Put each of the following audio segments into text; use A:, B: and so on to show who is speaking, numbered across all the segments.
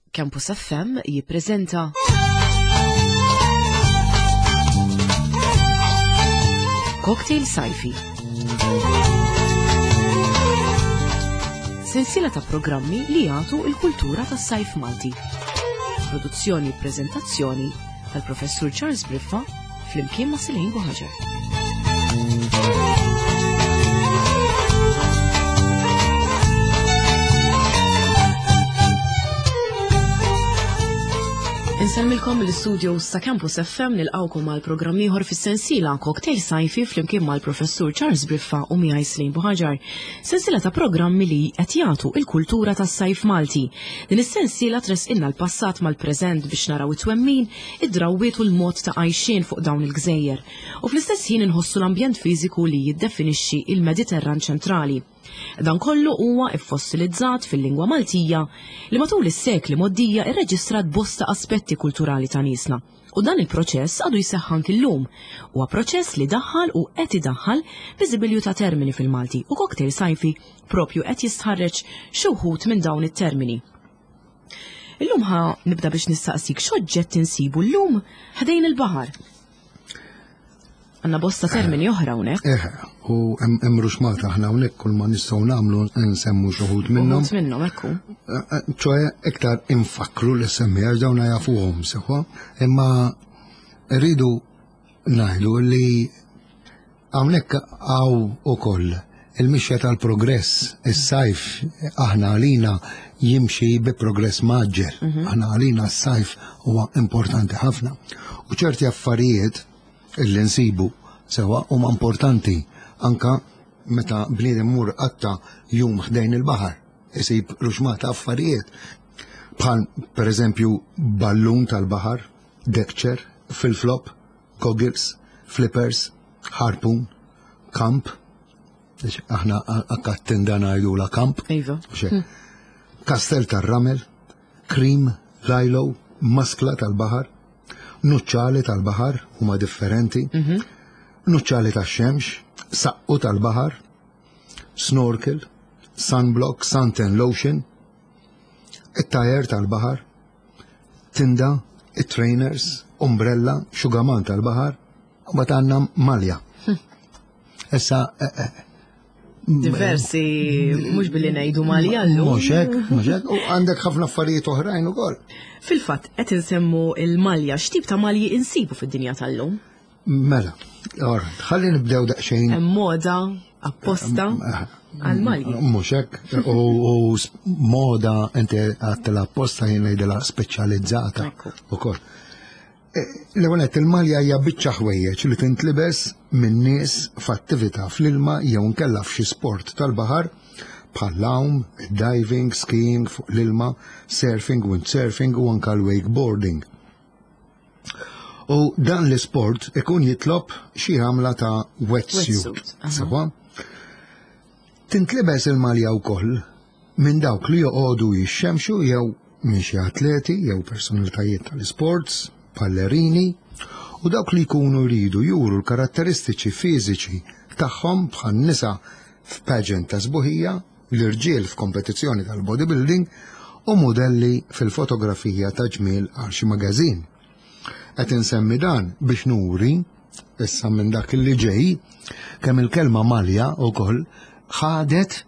A: Campus FM jippreżenta Cocktail Sajfi. Sensiela ta' programmi li jagħtu l-kultura tas-sajf Malti. Produzzjoni u preżentazzjoni tal-Professur Charles Briffa flimkien ma' Silejn Buħaġar. Insemmilkom l-studio sa' Campus FM nilqawkom għal programm ieħor fis-sensiela Cocktail Sajfi flimkien mal-Professur Charles Briffa u miegħi Silejn Buħaġar. Sensiela ta' programmi li qed jagħtu l-kultura tas-sajf Malti. Din is-sensiela tresqilna l-passat mal-preżent biex naraw it-twemmin, id-drawwiet u l-mod ta' għajxien fuq dawn il-gżejjer. U fl-istess ħin inħossu l-ambjent fiżiku li jiddefinixxi il-Mediterran ċentrali. Dan kollu huwa ifossilizzat fil-lingwa Maltija li matul is-sekli moddija irreġistrat bosta aspetti kulturali ta' niesna. U dan il-proċess għadu jseħħ anke llum. Huwa proċess li daħħal u qed idaħħal biżibilju ta' termini fil-Malti u Cocktail Sajfi propju qed jistħarreġ xi wħud minn dawn it-termini. Illum nibda biex nistaqsik x'oġġett insibu llum ħdejn il-baħar. Għanna bosta termini oħra hawnhekk.
B: U hemm ruxmata aħna hawnhekk kull ma nistgħu nagħmlu nsemmu xi wħud minnhom.
A: Wħud minnhom ekku.
B: ċoe iktar infakru li semmija dawn jafuhom sewa, imma rridu ngħidu li hawnhekk hawn ukoll il-mixja tal-progress, is-sajf aħna għalina jimxi bi progress maġġel. Aħna għalina s-sajf huwa importanti ħafna. U ċerti affarijiet illi nsibu sewa huma importanti anka meta bniedem mur qatta jum ħdejn il-baħar isib ruxmata affarijiet bħal pereżempju ballun tal-baħar, dekċer, fil-flop, goggles, flippers, harpoon, kamp, aħna akkattenda ngħidula kamp, kastel tar-ramel, krim, lajlo, maskla tal-baħar, nuċċali tal-baħar huma differenti, nuċċali tax-xemx, saqqu tal-baħar, snorkel, sunblock, suntan lotion, it-tajer tal-baħar, tinda, it-trainers, umbrella, xugaman tal-baħar, u bat għandna malja. Issa
A: diversi mhux billi ngħidu malja llum.
B: Mhux hekk, u għandek ħafna affarijiet oħrajn ukoll.
A: Fil-fatt qed insemmu il-malja, x'tip ta' malji insibu fid-dinja tal-lum?
B: Mela, ħalli nibdew daqsxejn.
A: Hemm moda apposta għall-malji.
B: Mhux hekk, u moda inti għattela apposta jien ngħidilha speċjalizzata ukoll. L-ewwel qed il-malja hija biċċa ħwejjeġ li tintlibes minn nies f'attività fl-ilma jew nkella f'xi sport tal-baħar bħal l-għawm, diving, skiing fuq l-ilma, surfing, windsurfing u anke l-wakeboarding. U dan l-isport ikun jitlob xi għamla ta' wetsuit. Sewa? Tintlibes il-malja wkoll minn dawk li joqogħdu jixxemxu jew minn xi atleti jew personalitajiet tal-isports, ballerini, u dawk li jkunu jridu juru l-karatteristiċi fiżiċi tagħhom bħal nisa f'pageant ta' sbuħija, l-irġiel f'kompetizzjoni tal-bodybuilding u modelli fil-fotografija ta' ġmiel għal xi magażin. Qed insemmi dan biex nuri issa minn dak li ġej kemm il-kelma malja wkoll ħadet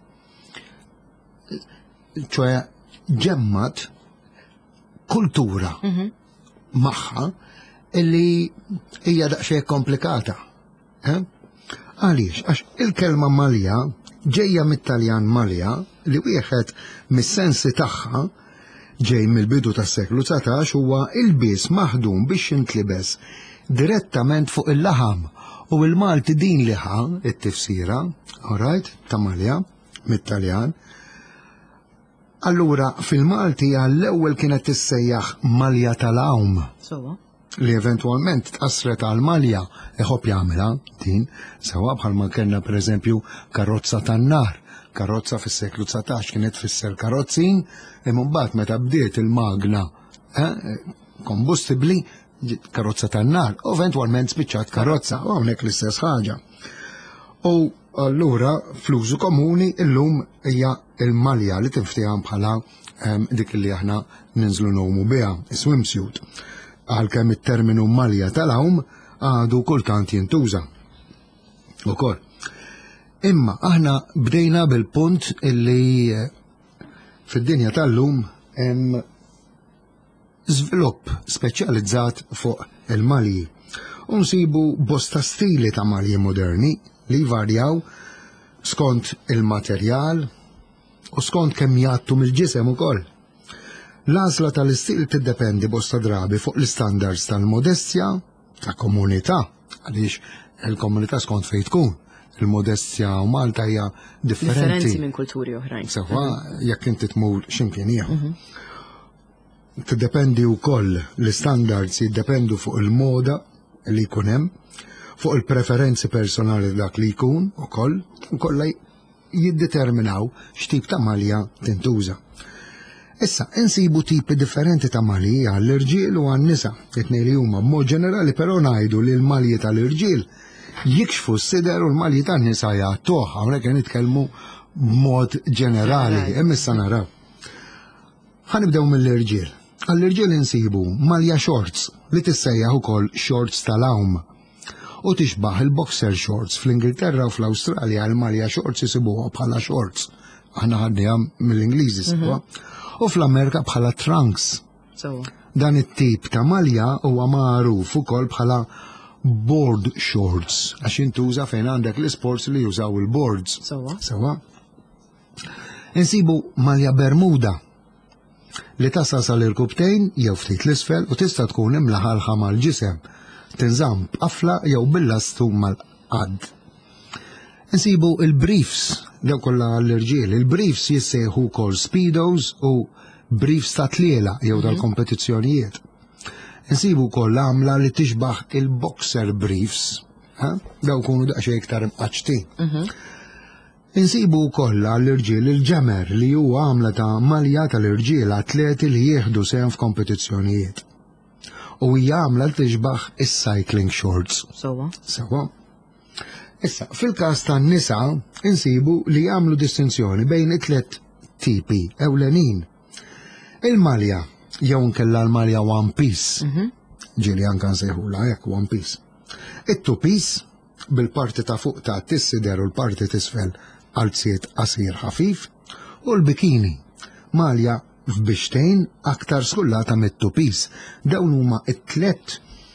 B: ċoe ġemmat kultura magħha illi hija daqsxejn komplikata. Għaliex, għax il-kelma malja ġejja mit-Taljan malja li wieħed mis-sensi tagħha ġej mill-bidu tas-seklu 19 huwa ilbies maħdum biex jintlibes direttament fuq il-laħam u l-Malti din liħa it-tifsira, alright, ta' malja mit-Taljan. Allura fil-Malti għall-ewwel kienet tissejjaħ malja tal-għawm. Li eventualment tqassret għal malja iħobb jagħmilha din sewa bħalma kellna pereżempju karozza tan-nar. Karozza fis-seklu 19 kienet tfisser karozzin, imma mbagħad meta bdiet il-magna kombustibbli karozza tan-nar, u eventwalment spiċċat karozza, u hawnhekk l-istess ħaġa. U allura fl-użu komuni illum hija il-malja li tinftehom bħala dik li aħna ninżlu nomu biha, swimsuit. Għalkemm it-terminu malja tal-awm għadu kultant jintuża. Ukoll. Imma aħna bdejna bil-punt illi fid-dinja tal-lum hemm żvilupp speċjalizzat fuq il-malji. U nsibu bosta stili ta' malji moderni li varjaw skont il-materjal u skont kemm jgħattu mill-ġisem ukoll. L-għażla tal-istil tiddependi bosta drabi fuq l-istandards tal-modestja ta' komunità, għaliex il-komunità skont fejn tkun. Il-modestja u Malta hija differenti
A: minn kulturi oħrajn.
B: Sewa, jekk inti tmur x'imkien ieħor. Tiddependi wkoll l-istandards jiddependu fuq il-moda li jkun hemm, fuq il-preferenzi personali dak li jkun ukoll, kollha jiddeterminaw x'tip ta' malja tintuża. Issa, insibu tipi differenti ta' malji għall-irġiel u għan-nisa, it-tnejn li huma b'mod ġenerali però ngħidu li l-malji tal-irġiel jikxfu s-sider u l-malji tan-nisa jgħattuh, hawnhekk nitkellmu b'mod ġenerali, hemm issa naraw. Ħanibdew mill-irġiel. Għall-irġiel insibu malja shorts li tissejjaħ ukoll shorts tal-awm u tixbaħ il-boxer shorts fl-Ingilterra u fl-Awstralja l-malja shorts isibuha bħala shorts. Aħna ħadniha mill-Ingliżi sibuha. U fl-Amerika bħala trunks. Dan it-tip ta' malja huwa magħruf ukoll bħala board shorts għax intuża fejn għandek l-isports li jużaw il-boards. Sewa. Insibu malja Bermuda li tasal sal-irkubtejn jew ftit l-isfel u tista' tkun imlaħalħa mal-ġisem, tinżamm b'qafla jew bil-lastu mal-qadd. Insibu il-briefs, daw kollha l-irġiel, il-briefs jissejħu wkoll speedos u briefs ta' tliela jew tal-kompetizzjonijiet. Insibu wkoll għamla li tixbaħ il-boxer briefs, daw kunu daqsxejn iktar imqaċtin. Insibu wkoll għall-irġiel il-ġemer li huwa għamla ta' malja tal-irġiel atleti li jieħdu sehem f'kompetizzjonijiet. U hija għamla li tixbaħ is-cycling shorts. Sewa. Issa, fil-każ tan-nisa insibu li jagħmlu distinzjoni bejn it-tliet tipi ewlenin. Il-malja jew nkella l-malja one piece. Ġieli anke nsejħula hekk one piece. It-two-piece bil-parti ta' fuq ta' tissider u l-parti t'isfel għalziet qasir ħafif u l-bikini malja f'bixtejn aktar skullata mit-two-piece. Dawn huma t-tliet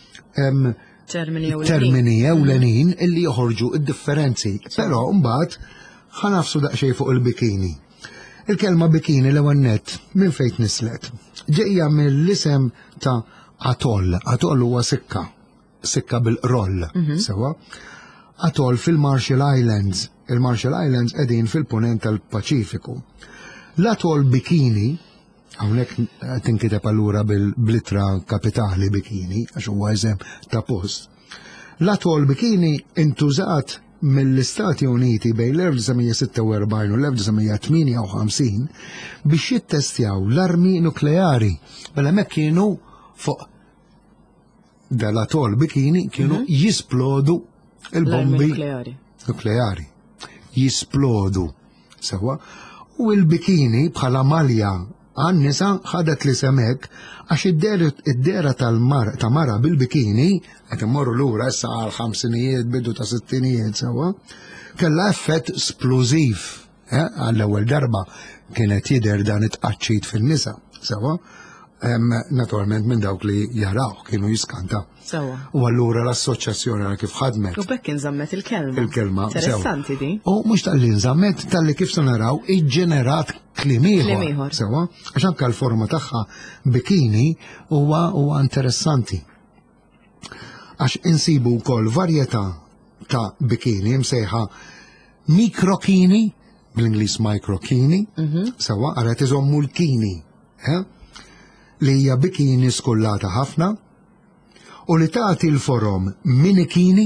B: termini ewlenin illi joħorġu id-differenzi, però mbagħad ħanafsu daqsxejn fuq il-bikini. Il-kelma bikini l-ewwel nett minn fejn nislet. Ġejja mill-isem ta' atoll. Atoll huwa sikka bil-roll, sewa. Atoll fil-Marshall Islands. Il-Marshall Islands qegħdin fil-punent tal-Paċifiku. L-atoll bikini, hawnhekk tinkiteb allura bil-blittra kapitali bikini, għax huwa eżem ta' post. L-atoll bikini intużat mill-Istati Uniti bejn l-1946 u l-1958 biex jittestjaw l-armi nukleari. Mela hemmhekk kienu fuq dal-atoll bikini kienu jisplodu il-bombi nukleari. Jisplodu. Sewa. U l-bikini bħala malja għan-nisa ħadet li semek għax id-dera ta' mara bil-bikini qed immorru lura issa għal ħamsinijiet bidu ta' sittinijiet sewa, kellha effett splużiv. Għall-ewwel darba kienet jidher dan it-tqaċċit fin-nisa sewa. Naturalment minn dawk li jaraw kienu jiskanta. U allura l-assoċjazzjoni għal kif ħadmet.
A: U bekk inżammet il-kelma.
B: Il-kelma.
A: Interessanti di.
B: U mhux tal-li nżammet tal-li kif se naraw iġġenerat kliem ieħor. Sewa, għax anke l-forma tagħha bikini huwa interessanti. Għax insibu wkoll varjetà ta' bikini msejħa mikrokini, bl-Ingliż microkini, sewa, ara tiżommu l-kini. Li hija bikini skullata ħafna u li tagħti l-forom minikini,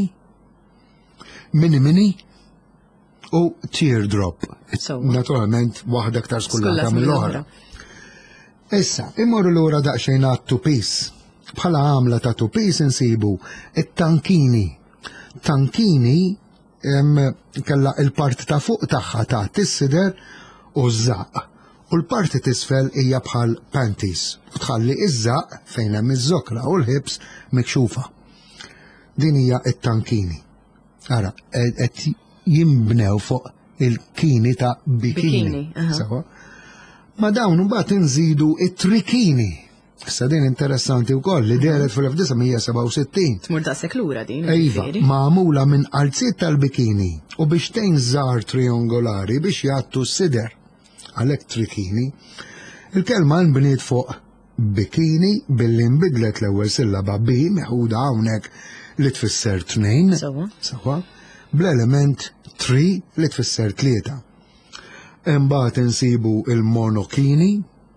B: mini u teardrop. Naturalment waħda aktar skullata mill-oħra. Issa, immorru lura daqsxejn għat-two-piece. Bħala għamla ta' two-piece insibu it-tankini. Tankini kellha il-parti ta' fuq tagħha ta' tissider u żaq. u l-parti tisfel hija bħal panties u tħalli iż-żaq fejn hemm iż-żokra u l-ħibs mikxufa. Din hija t-tankini. Ara, qed jinbnew fuq il-kini ta' bikini. Ma dawn mbagħad inżidu it-trikini. Issa din interessanti wkoll li deret fil-1967.
A: Tmur daqshekk lura din.
B: Iva, magħmula minn qalziet tal-bikini u biex tgħin żgħar triangolari biex jagħtu s-sider. Għalhekk trikini. Il-kelma nbniet fuq bikini billi nbidlet l-ewwel sillaba B meħuda hawnhekk li tfisser tnejn. Sewwa. Bl-element tri li tfisser tlieta. Imbagħad insibu il-monokini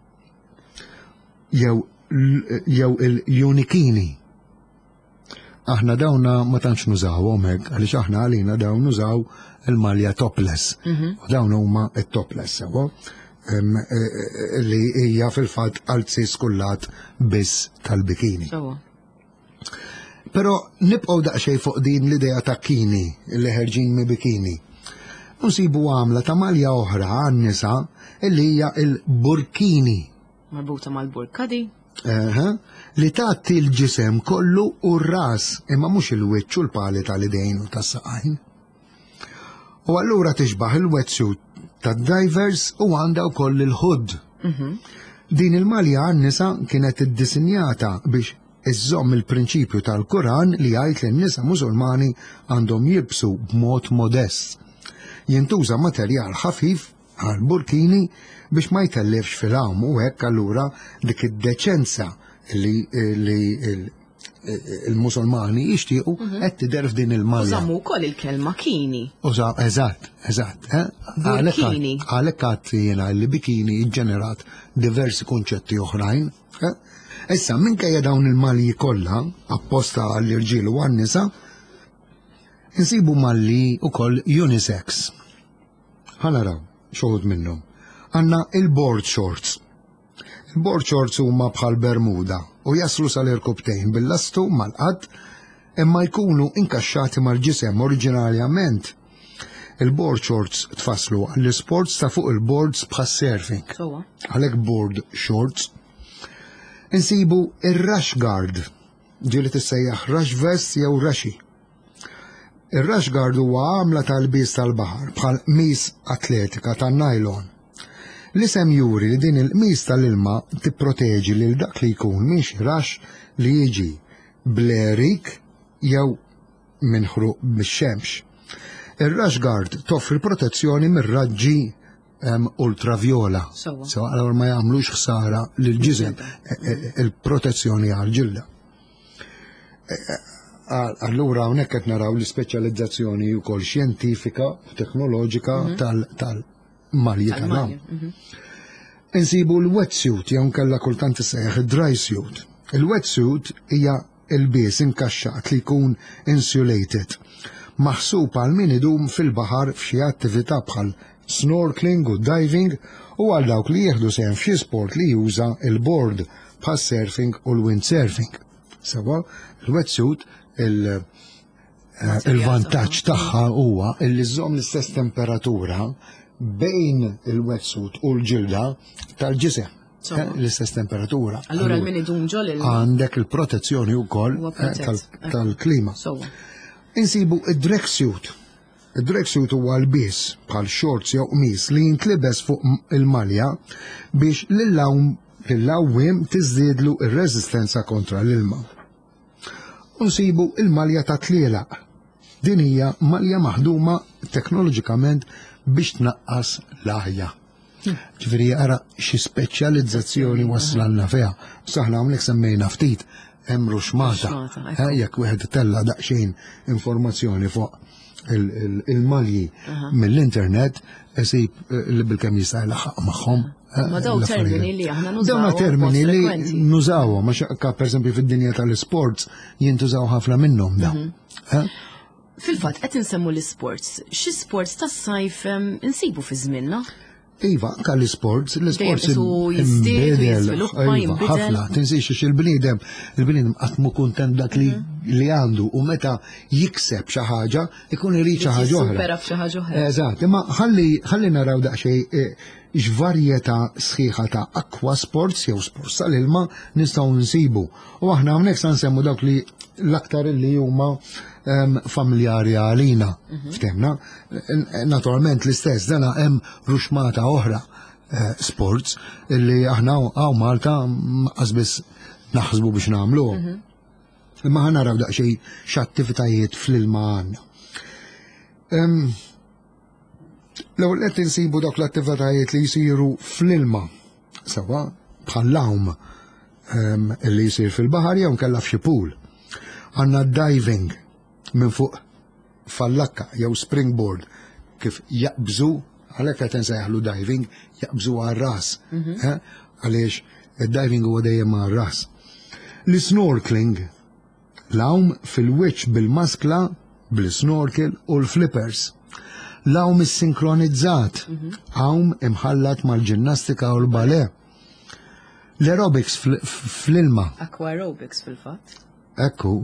B: jew il-unikini. Aħna dawna ma tantx nużawhom hekk għaliex aħna għalina dawn nużaw il-malja topless. U dawn huma t-topless sewwa li hija fil-fatt qalzi skullat biss tal-bikini. Però nibqgħu daqsxejn fuq din l-idea ta' kini li ħerġin mi bikini. Nsibu għamla ta' malja oħra għan-nisa li hija il-burkini.
A: Marbuta mal-burkadi.
B: Li tagħti l-ġisem kollu u r-ras imma mhux il-wiċċ u l-pali tal-idejn u tas-saqajn. U allura tixbaħ il-wetsuit tad-divers u għandha wkoll il-hood. Din il-malja għan-nisa kienet iddisinjata biex iżżomm il-prinċipju tal-Quran li jgħid li n-nisa Musulmani għandhom jilbsu b'mod modest. Jintuża materjal ħafif għal burkini biex ma jtellefx fil-għam u hekk allura dik id-deċenza li il-Musulmani jixtiequ qed tidher f'din il-malja.
A: Użammu wkoll il-kelma kini.
B: Eżatt. Għalhekk għadt jiena li bikini ġġenerat diversi kunċetti oħrajn. Issa minkejja dawn il-malji kollha apposta għall-irġiel u għan-nisa insibu malli wkoll unisex. Ħanaraw xoħud minnhom. Għandna il-board shorts. Il-board shorts huma bħal bermuda u jaslu sal-irkubtejn bil-lastu mal-qadd imma jkunu inkaxxati mal-ġisem oriġinarjament. Il-board shorts tfasslu għall-sports ta' fuq il-boards bħas surfing. Għalhekk board shorts. Insibu ir-rash guard, ġieli tissejjaħ rash vest jew raxi. Ir-rash guard huwa għamla tal-bies tal-baħar bħal qmis atletika tan-nylon. L-isem juri li din il-qmis tal-ilma tipproteġi lil dak li jkun mhix rax li jiġi blerik jew minħruq bix-xemx. Ir-rash guard toffri protezzjoni mir-raġġi ultravjola. Allura ma jagħmlux ħsara lil ġisem il-protezzjoni għall-ġilda. Allura hawnhekk qed naraw l-ispeċjalizzazzjoni wkoll xjentifika u teknoloġika tal-malji tal-għam. Insibu l-wetsuit jew nkella kultant issejjaħ id-dry suit. Il-wetsuit hija l-bies inkaxxat li jkun insulated, maħsub għal min idum fil-baħar f'xi attività bħal snorkeling u diving u għal dawk li jieħdu sehem f'xi sport li juża il-board bħal surfing u l-windsurfing. Sewa, il-wetsuit il-vantaġġ tagħha huwa li żomm l-istess temperatura bejn il-wetsuit u l-ġilda tal-ġisem. L-istess temperatura.
A: Allura min idum ġol
B: għandek il-protezzjoni wkoll tal-klima. Insibu id-drag suit. Id-drag suit huwa l-bies bħal shorts jew qmies li jintlibes fuq il-malja biex lill-lawwiem tiżdiedlu ir-reżistenza kontra l-ilma. Nsibu il-malja ta' tlielaq. Din hija malja maħduma teknoloġikament biex tnaqqas l-aħja. Ġifieri ara xi speċjalizzazzjoni wassalna fiha. Saħna hawnhekk semmejna ftit hemm ruxmata. Jekk wieħed tella daqsxejn informazzjoni fuq il-malji mill-internet isib li bil-kemm jista' jlaħħaq magħhom.
A: Ma daw termini li aħna nużawhom.
B: Dawna termini li nużawhom għax pereżempju fid-dinja tal-isports jintużaw ħafna minnhom dawn.
A: Fil-fatt qed insemmu l-isports. Xi sports tas-sajf insibu fi żmienna?
B: Iva, anke l-isports jinbidel ħafna, tinsix il-bniedem qatt mu kuntent dak li għandu u meta jikseb xi ħaġa ikun irid xi ħaġa oħra.
A: Supera f'xi ħaġa oħra.
B: Eżatt, imma ħalli naraw daqsxejn x'varjetà sħiħa ta' aqua sports jew sports tal-ilma nistgħu nsibu. U aħna hawnhekk se nsemmu dawk li l-aktar li huma familjari għalina. Ftemna? Naturalment l-istess dana hemm ruxmata oħra sports illi aħna għaw Malta qasbis naħsbu biex nagħmlu. Imma ħa naraw daqsxejn x'attivitajiet fl-ilma għandna. L-ewwel qed insibu dawk l-attivitajiet li jsiru fl-ilma sewa bħall-awm illi jsir fil-baħar jew nkella f'xi pool. Għandna diving minn fuq fallakka jew springboard kif jaqbżu għalhekk qed insejħlu diving jaqbżu għar-ras. Għaliex id-diving huwa dejjem għar-ras. L-snorkeling l-awm fil-wiċċ bil-maskla bl-snorkel u l-flippers. L-awm is-sinkronizzat, awm imħallat mal-ġinnastika u l-balè. L-aerobics fl-ilma.
A: Aquarobics fil-fatt.
B: Ekku.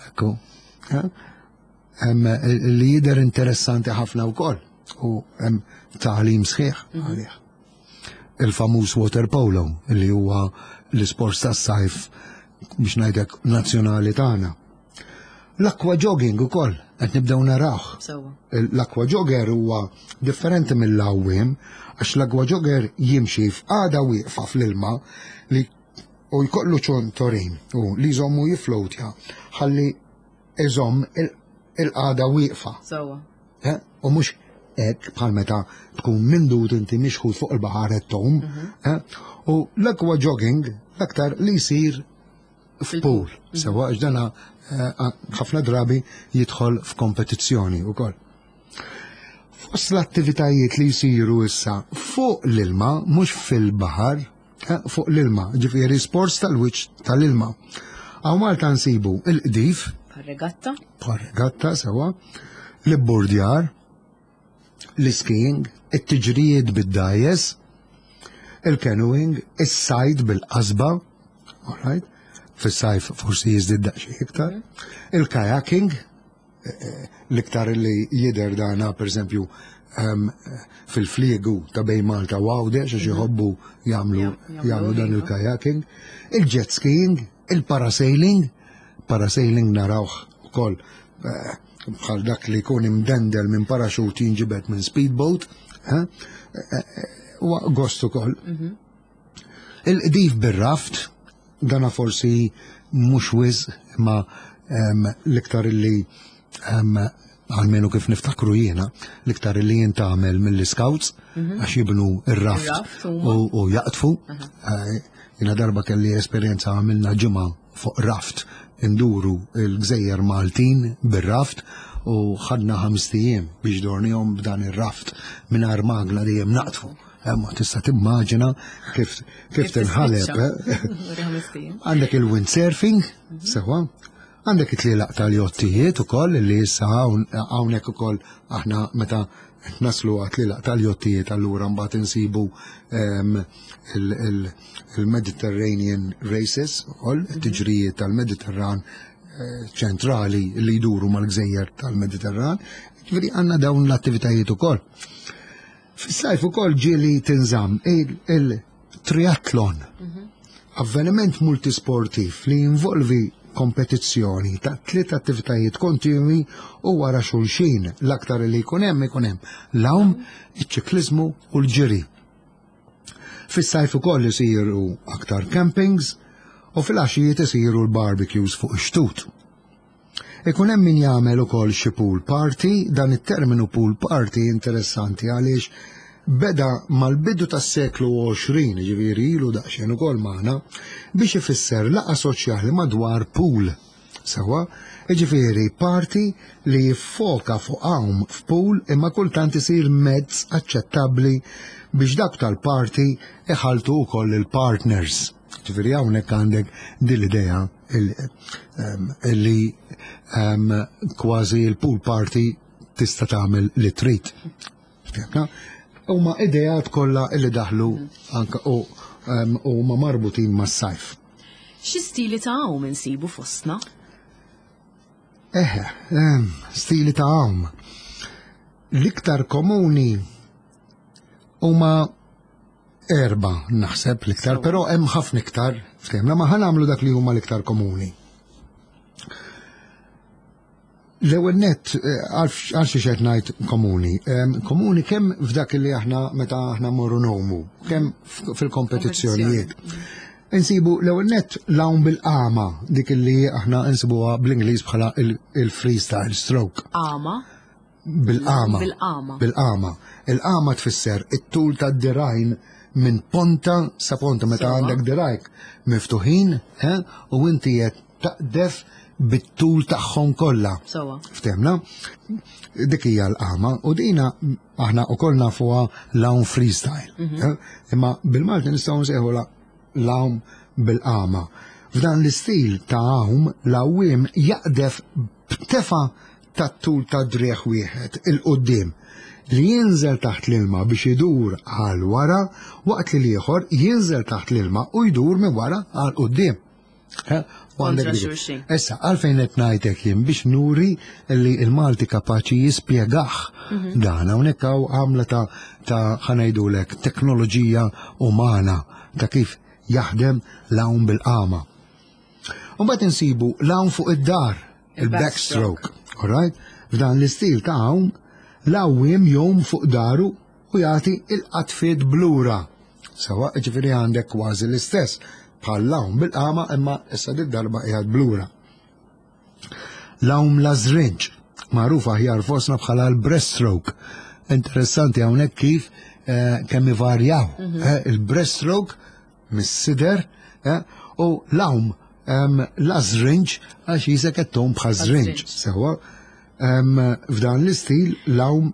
B: Li jidher interessanti ħafna wkoll u hemm taħlim sħiħ għalih. Il-famuż water polo li huwa l-isports tas-sajf biex ngħidlek nazzjonali tagħna. L-aqua jogging ukoll qed nibdew narawh. L-aqua jogger huwa differenti mill-għawiem għax l-aqua jogger jimxi f'qagħda wieqfa fl-ilma li u jkollu ċontorin u li jżommu jiflowtja ħalli iżomm il-qagħda wieqfa. U mhux hekk bħal meta tkun mindut inti mixħud fuq il-baħar tom. U l-aqua jogging l-aktar li jsir f'pool. Sewa ġdana ħafna drabi jidħol f'kompetizzjoni wkoll. Fost l-attivitajiet li jsiru issa fuq l-ilma, mhux fil-baħar, fuq l-ilma, ġifieri sports tal-wiċċ tal-ilma. Hawn Malta nsibu il-qdif, par-regatta sewa, l-bordjar, l-skiing, it-tiġrijiet bid-dajes, il-canoeing, is-sajd bil-qasba, alright? Fis-sajf forsi jiżdied daqsxejn iktar. Il-kayaking, l-iktar li jidher dana pereżempju fil-fliegu ta' bejn Malta u Għawdex għax jħobbu jagħmlu dan il-kayaking. Il-jet skiing, il-parasailing, parasailing narawh ukoll bħal dak li jkun imdendel minn parachute jinġibed minn speedboat, u gost ukoll. Il-qdif bir-raft, dana forsi mhux wisq ma l-iktar li għalmenu kif niftakru jiena l-iktar li jintagħmel mill-scouts għax jibnu ir-raft u jaqtfu. Jiena darba kelli esperjenza għamilna ġimgħa fuq raft induru l-Gżejjer Maltin bir-raft u ħadna 5 ijiem biex dornihom b'dan ir-raft mingħajr magla dejjem naqtfu. Ma tista' timmaġina kif tinħaleb. Għandek il-windsurfing, sewa, għandek it-tlielaq tal-jottijiet ukoll li issa hawnhekk ukoll aħna meta naslu għat-tlielaq tal-jottijiet allura mbagħad insibu il-Mediterranean races ukoll, it-tiġrijiet tal-Mediterran ċentrali li jduru mal-Gżejjer tal-Mediterran, ġifieri għandna dawn l-attivitajiet ukoll. Fis-sajf ukoll ġieli tinżamm il-triathlon, avveniment multisportiv li jinvolvi kompetizzjoni ta' 3 attivitajiet kontinwi u wara xulxin l-aktar li jkun hemm l-awm, iċ-ċikliżmu u l-ġiri. Fis-sajf ukoll isiru aktar campings u fil-għaxijiet isiru l-barbecues fuq ix-xtut. Ikun hemm min jagħmel ukoll xi pool party, dan it-terminu pool party interessanti għaliex beda mal-bidu tas-seklu 20, ġifieri ilu daqsxejn ukoll magħna biex ifisser laqgħa soċjali madwar pool. Sewa, ġifieri party li jiffoka fuq hawn f'pool imma kultant isir mezz aċċettabbli biex dak tal-party iħalltu wkoll il-partners. Ġifieri hawnhekk għandek din l-idea li kważi il-pool party tista' tagħmel li trid. Huma ideat kollha li daħlu anke huma marbutin mas-sajf.
A: Xi stili ta' hawn insibu fostna?
B: Stili ta' hawn. L-iktar komuni huma 4 naħseb l-iktar, però hemm ħafna iktar, ftemna ma ħanamlu dak li huma l-iktar komuni. L-ewwel nett għal xi qed ngħid komuni. Komuni kemm f'dak li aħna meta aħna morru nomu, kemm fil-kompetizzjonijiet. Insibu l-ewwel nett l-hawn bil-qama dik li aħna insibuha bl-Ingliż bħala il-freestyle stroke.
A: Qama?
B: Bil-qama. Bil-qama. Il-qama tfisser it-tul tad-dirajn minn ponta sa ponta meta għandek dirajk miftuħin u inti qed taqdef bit-tul tagħhom kollha. Ftemna? Dik hija l-qama u dina aħna wkoll nafuha l-hawn freestyle. Imma bil-Malti nistgħu nsejħula l-hawn bil-qama. F'dan l-istil ta' hawn l-għawiem jaqdef b'tefa tat-tul ta' drieħ wieħed il-qudiem li jinżel taħt l-ilma biex idur għal wara waqt li l-ieħor jinżel taħt l-ilma u jdur minn wara għal qudiem. Issa, għalfejn qed ngħidlek jien biex nuri li l-Malti kapaċi jispjegah dan hawnhekk hawn għamla ta' ħanajdulek teknoloġija umana ta' kif jaħdem l-hawn bil-qama. U mbagħad insibu l-hawn fuq id-dar, il-backstroke, alright? F'dan l-istil ta' hawn l-għawiem jom fuq daru u jagħti il-qatfiet blura. Sawa, ġifieri għandek kważi l-istess bħal l-hawn bil-qama imma issa darba qiegħed blura. L-hawn lażrinġ, magħruf aħjar fosna bħala l-breaststroke. Interessanti hawnhekk kif kemm ivarjaw. Il-breaststroke mis-sider u l-hawn lażrinġ għax jisek qed tom bħal żrinġ. Sewa f'dan l-istil l-hawn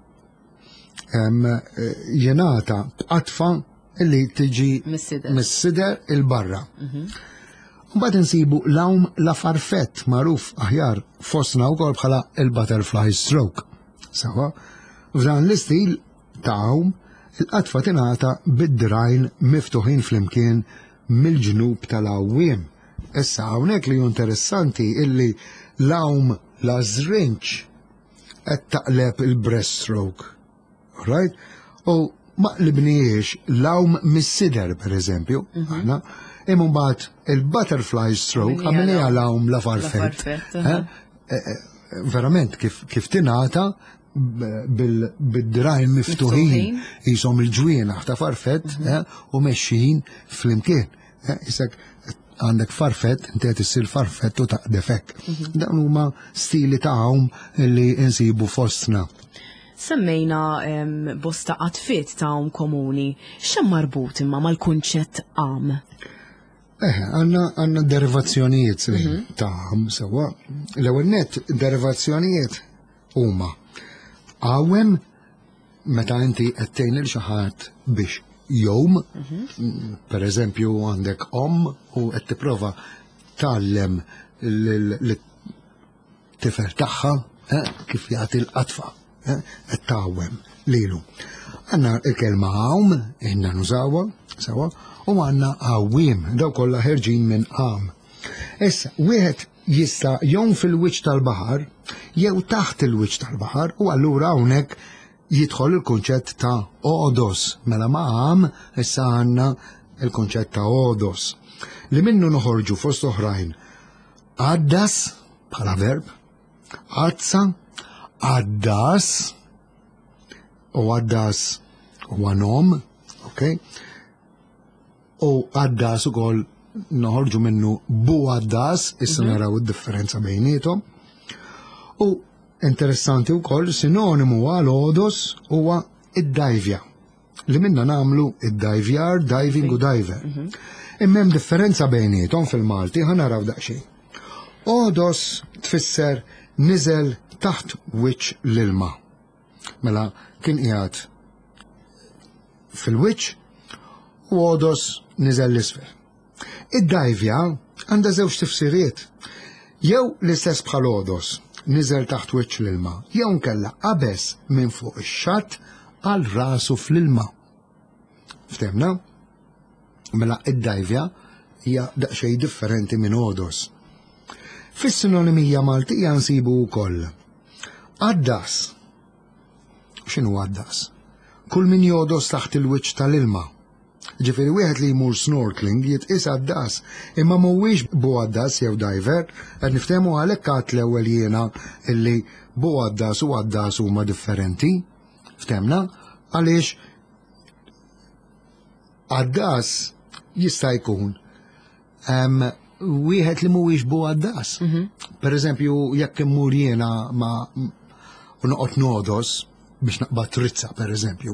B: jingħata b'qatfa illi tiġi mis-sider il-barra. Mbagħad insibu l-hawn la farfett magħruf aħjar fostna wkoll bħala il-butterfly stroke. Sewa f'dan l-istil ta' hawn il-qatfa tingħata bid-dirajn miftuħin flimkien mill-ġnub tal-għawiem. Issa hawnhekk li interessanti illi l-hawn lażrinġ qed taqleb il-breaststroke. Right? U ma qlibniex l-hawn mis-sider pereżempju, aħna, imma mbagħad il-butterfly stroke għamilniha l-hawn la farfett. Verament kif tingħata bid-dirajn miftuħin jisom il-ġwienaħ ta' farfett u mexxin flimkien. Isek għandek farfett, inti qed issir farfett u taqdefek. Dawn huma stili ta' hawn li insibu fostna.
A: Semmejna bosta qatfiet ta' hawn komuni. X'hemm marbut imma mal-kunċett qam?
B: Għandna derivazzjonijiet ta' hawn sewwa. L-ewwel nett derivazzjonijiet huma għawem meta inti qed tgħin xi ħadd biex jowm, per eżempju għandek u qed tipprova tgħallem l-tifel tagħha kif jagħti l-qatfa qed tgħawwem lilu. Għandna l-kelma għawm inna nużawha sewwa u għandna għawwiem daw kollha ħerġin minn qam. Issa wieħed jista' jowm fil-wiċċ tal-baħar jew taħt il-wiċċ tal-baħar u allura hawnhekk jidħol il-kunċett ta' odos. Mela ma' għam issa għandna il-kunċett ta' odos li minnu noħorġu fost oħrajn għaddas bħala verb, għazza, għaddas u għaddas huwa nom, okay? U għaddas ukoll noħorġu minnu bu għaddas, issa naraw id-differenza bejnietom. U interessanti wkoll sinonimu għal odos huwa id-dajvja. Li minna namlu id-dajvjar, diving u diver. Imma hemm differenza bejnietom fil-Malti ħanaraw daqsxejn. Odos tfisser niżel taħt wiċċ l-ilma. Mela kien qiegħed fil-wiċċ u odos niżel l-isfel. Id-dajvja għandha żewġ tifsiriet. Jew l-istess bħal odos niżel taħt wiċċ l-ilma, jew nkella qabeż minn fuq ix-xatt għal rasu fl-ilma. Ftemna? Mela id-dajvja hija daqsxejn differenti minn odos. Fis-sinonimija Maltija nsibu wkoll għaddas. X'inhu għaddas? Kull min jodos taħt il-wiċċ tal-ilma. Ġifieri wieħed li jmur snorkeling jitqis għad-das, imma mhuwiex bu għad-das jew diver, qed niftehmu għalhekk għad l-ewwel jiena illi bu għad-das u għad-das huma differenti. Ftemna għaliex għad-das jista' jkun wieħed li mhuwiex bu għad-das. Pereżempju jekk immur jiena ma' noqgħod nodos biex naqbad trizza pereżempju.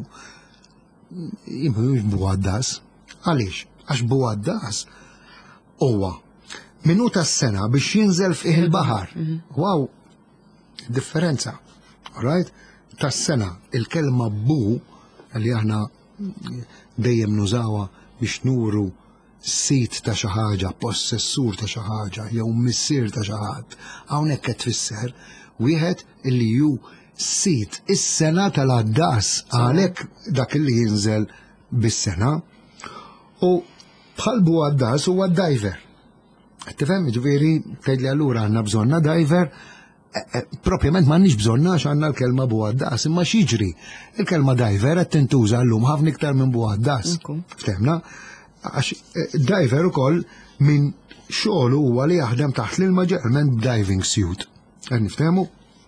B: Mhuwiex bu għad-das. Għaliex? Għax bu għad-das huwa minnu tas-sena biex jinżel fih il-baħar. Wow, differenza. Alright? Tas-sena il-kelma bu li aħna dejjem nużawha biex nuru sit ta' xi ħaġa, possessur ta' xi ħaġa, jew missier ta' xi ħadd. Hawnhekk qed tfisser wieħed illi hu sit is-sena tal-għaddas għalhekk dak illi jinżel bis-sena. U bħal bu għaddas huwa diver. Tifhem, ġifieri tgħidli allura għandna bżonna diver, propjament m'għandniex bżonna għax għandna l-kelma bu għaddas, imma x'jiġri? Il-kelma diver qed tintuża llum ħafna iktar minn bu għaddas. Ftemna? Għax diver ukoll minn xogħlu huwa li jaħdem taħt l-ilma ġeneralment diving suit. Qed niftehmu?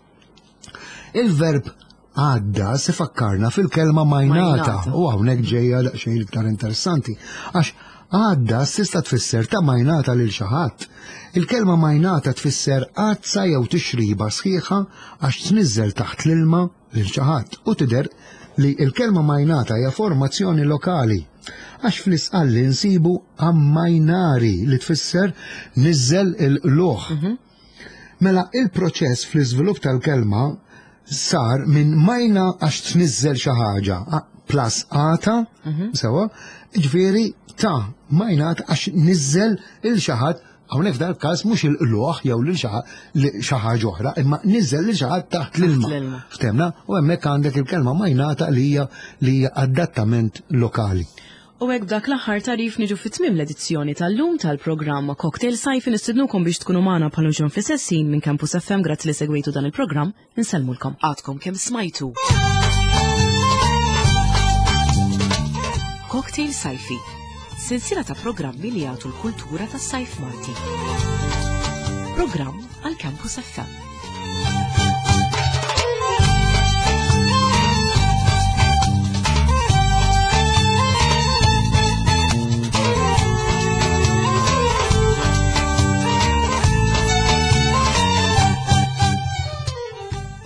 B: Il-verb għadda se fakkarna fil-kelma majnata u hawnhekk ġejja daqsxejn iktar interessanti għax għadda tista' tfisser ta' majnata lil xi ħadd. Il-kelma majnata tfisser qazza jew tixriba sħiħa għax tniżżel taħt l-ilma lil xi ħadd u tidher li l-kelma majnata hija formazzjoni lokali għax fl-isqalli nsibu ammajnari li tfisser niżżel il-loħ. Mela il-proċess fl-iżvilupp tal-kelma sar minn majna għax tniżżel xi ħaġa plus għata, sewa, ġifieri ta' majnata għax niżżel il-xi ħadd hawnhekk f'dan il-każ mhux il-loħ jew lil xi ħaġa oħra, imma niżżel lil xi ħadd taħt l-ilma. Ftemna? U hemmhekk għandek il-kelma majnata li hija adattament lokali.
A: U hekk dak l-aħħar tarif niġu fit-tmiem l-edizzjoni tal-lum tal-programma Cocktail Sajfi nistidnukom biex tkunu magħna bħal ġon fis-sessin minn Campus FM grazzi li segwejtu dan il-programm, insellmulkom għadkom kemm smajtu. Cocktail Sajfi, silsila ta' programmi li jagħtu l-kultura tas-sajf Malti. Programm għal Campus FM.